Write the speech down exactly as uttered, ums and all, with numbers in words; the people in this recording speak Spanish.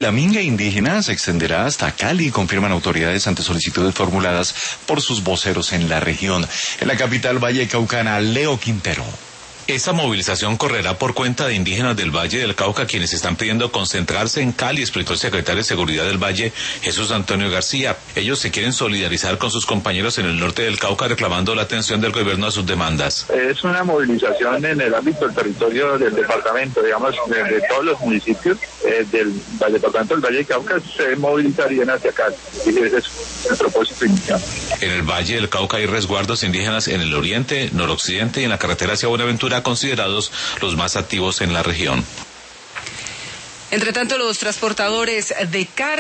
La minga indígena se extenderá hasta Cali, confirman autoridades ante solicitudes formuladas por sus voceros en la región. En la capital vallecaucana, Leo Quintero. Esta movilización correrá por cuenta de indígenas del Valle del Cauca, quienes están pidiendo concentrarse en Cali, explicó el secretario de Seguridad del Valle, Jesús Antonio García. Ellos se quieren solidarizar con sus compañeros en el norte del Cauca, reclamando la atención del gobierno a sus demandas. Es una movilización en el ámbito del territorio del departamento, digamos, de, de todos los municipios eh, del, del departamento del Valle del Cauca se movilizarían hacia Cali. Y ese es el propósito inicial. En el Valle del Cauca hay resguardos indígenas en el oriente, noroccidente y en la carretera hacia Buenaventura, considerados los más activos en la región. Entre tanto, los transportadores de carga